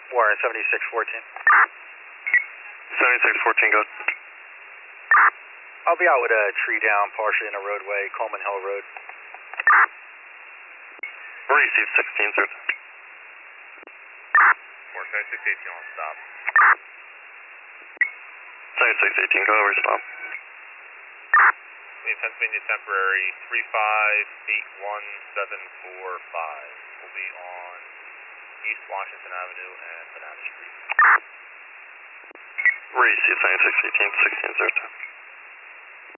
Warren 7614. 7614, go. I'll be out with a tree down partially in a roadway, Coleman Hill Road. Receive 16, sir. Warren 7618 on stop. 7618, go over, stop. Pennsylvania temporary 358175 will be on East Washington Avenue and Banana Street. Receive 7618, 16, sir.